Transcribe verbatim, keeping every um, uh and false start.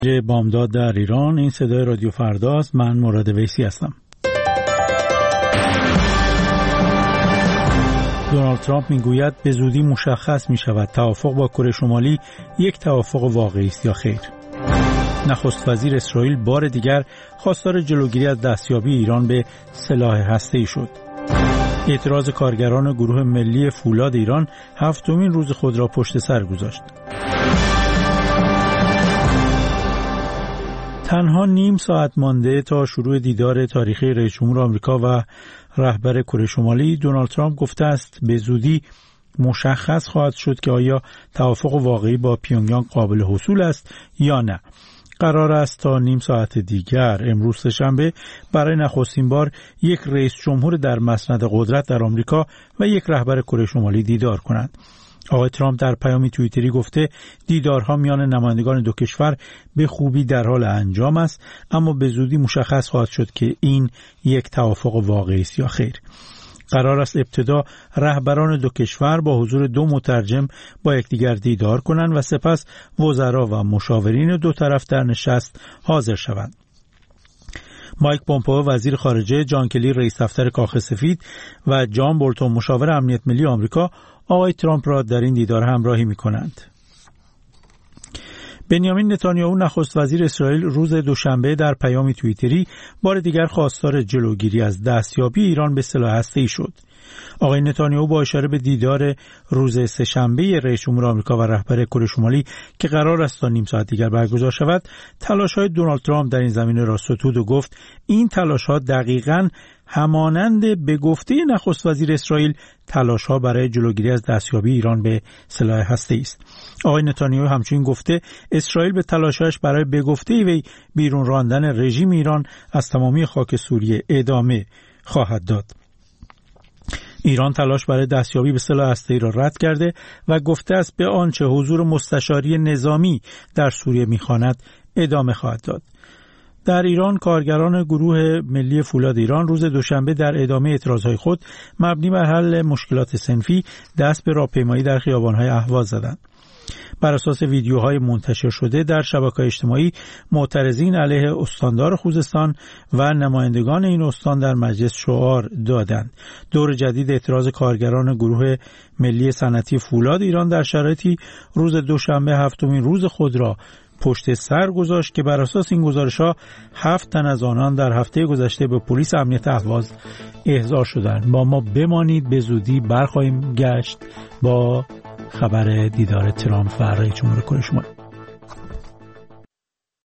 بامداد در ایران. این صدای رادیو فرداست. من مراد ویسی هستم. دونالد ترامپ میگوید به زودی مشخص می شود توافق با کره شمالی یک توافق واقعی است یا خیر. نخست وزیر اسرائیل بار دیگر خواستار جلوگیری از دستیابی ایران به سلاح هسته‌ای شد. اعتراض کارگران گروه ملی فولاد ایران هفتمین روز خود را پشت سر گذاشت. تنها نیم ساعت مانده تا شروع دیدار تاریخی رئیس جمهور آمریکا و رهبر کره شمالی، دونالد ترامپ گفته است به زودی مشخص خواهد شد که آیا توافق واقعی با پیونگیانگ قابل حصول است یا نه. قرار است تا نیم ساعت دیگر امروز سه‌شنبه برای نخستین بار یک رئیس جمهور در مسند قدرت در آمریکا و یک رهبر کره شمالی دیدار کنند. آقای ترامپ در پیامی توییتری گفته دیدارها میان نمایندگان دو کشور به خوبی در حال انجام است، اما به زودی مشخص خواهد شد که این یک توافق واقعی است یا خیر. قرار است ابتدا رهبران دو کشور با حضور دو مترجم با یکدیگر دیدار کنند و سپس وزرا و مشاورین دو طرف در نشست حاضر شوند. مایک پومپئو وزیر خارجه، جان کلی رئیس دفتر کاخ سفید و جان بولتون مشاور امنیت ملی آمریکا آقای ترامپ را در این دیدار همراهی می‌کنند. بنیامین نتانیاهو نخست وزیر اسرائیل روز دوشنبه در پیامی توییتری بار دیگر خواستار جلوگیری از دستیابی ایران به سلاح هسته‌ای شد. آقای نتانیاهو با اشاره به دیدار روز سه‌شنبه رئیس جمهور آمریکا و رهبر کره شمالی که قرار است تا نیم ساعت دیگر برگزار شود، تلاش‌های دونالد ترامپ در این زمینه را ستود و گفت این تلاش‌ها دقیقاً همانند به گفته نخست وزیر اسرائیل تلاش‌ها برای جلوگیری از دستیابی ایران به سلاح هسته‌ای است. آقای نتانیاهو همچنین گفته اسرائیل به تلاش‌هاش برای به گفته وی بیرون راندن رژیم ایران از تمامی خاک سوریه ادامه خواهد داد. ایران تلاش برای دستیابی به سلاح هسته‌ای را رد کرده و گفته است به آنچه حضور مستشاری نظامی در سوریه می‌خواند ادامه خواهد داد. در ایران کارگران گروه ملی فولاد ایران روز دوشنبه در ادامه اعتراضهای خود مبنی بر حل مشکلات صنفی دست به راهپیمایی در خیابان‌های اهواز زدند. بر اساس ویدیوهای منتشر شده در شبکه‌های اجتماعی، معترضین علیه استاندار خوزستان و نمایندگان این استان در مجلس شعار دادند. دور جدید اعتراض کارگران گروه ملی صنعتی فولاد ایران در شرایطی روز دوشنبه هفتمین روز خود را پشت سر گذاشت که بر اساس این گزارش‌ها هفت تن از آنان در هفته گذشته به پلیس امنیت اهواز احضار شدند. با ما بمانید، به زودی برخواهیم گشت با خبر دیدار ترامپ و رئیس جمهور کره شمالی.